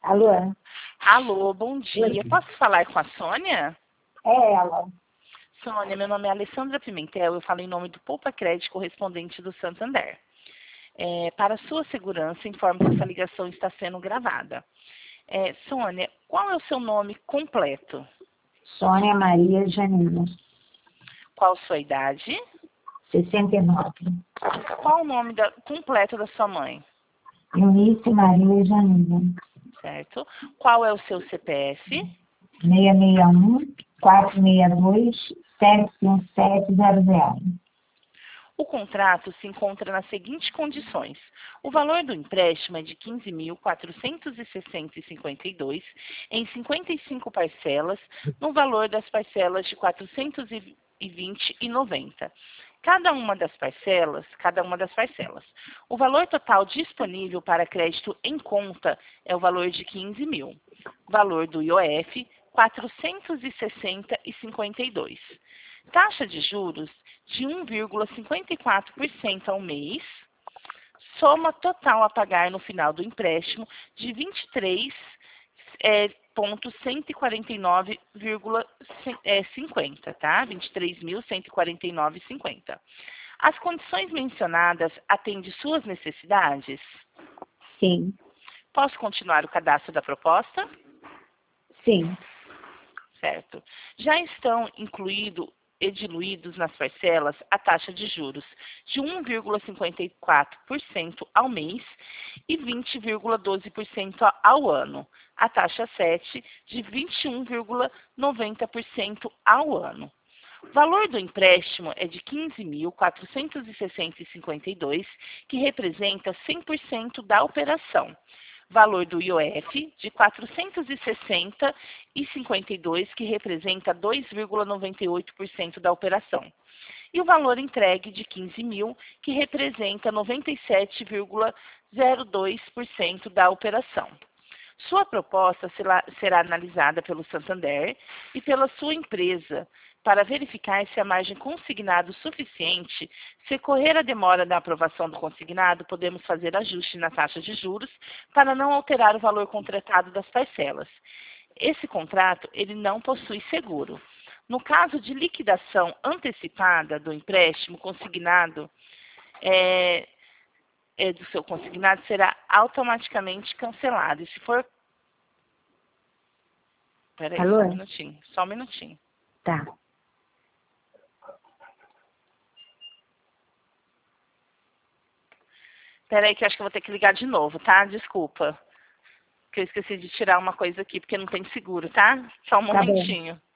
Alô? Alô, bom Oi. dia. Posso falar com a Sônia? É ela. Sônia, meu nome é Alessandra Pimentel, eu falo em nome do Poupa Crédito correspondente do Santander. Para sua segurança, informo que essa ligação está sendo gravada. Sônia, qual é o seu nome completo? Sônia Maria Janina. Qual sua idade? 69. Qual o nome completo da sua mãe? Eunice Maria Janina. Certo. Qual é o seu CPF? 661 462 75700. O contrato se encontra nas seguintes condições. O valor do empréstimo é de R$ 15.460,52 em 55 parcelas, no valor das parcelas de R$ 420,90. Cada uma das parcelas. O valor total disponível para crédito em conta é o valor de 15 mil. Valor do IOF, 460,52. Taxa de juros de 1,54% ao mês. Soma total a pagar no final do empréstimo de 23.149,50, tá? 23.149,50. As condições mencionadas atendem suas necessidades? Sim. Posso continuar o cadastro da proposta? Sim. Certo. Já estão diluídos nas parcelas a taxa de juros de 1,54% ao mês e 20,12% ao ano. A taxa 7 de 21,90% ao ano. O valor do empréstimo é de 15.460,52, que representa 100% da operação. Valor do IOF de 460,52, que representa 2,98% da operação. E o valor entregue de 15 mil, que representa 97,02% da operação. Sua proposta será analisada pelo Santander e pela sua empresa para verificar se a margem consignado suficiente. Se ocorrer a demora da aprovação do consignado, podemos fazer ajuste na taxa de juros para não alterar o valor contratado das parcelas. Esse contrato ele não possui seguro. No caso de liquidação antecipada do empréstimo consignado, do seu consignado será automaticamente cancelado. E se for... Peraí, Alô? só um minutinho. Tá. Peraí que eu acho que eu vou ter que ligar de novo, tá? Desculpa. Que eu esqueci de tirar uma coisa aqui, porque não tem seguro, tá? Só um Tá bom. momentinho.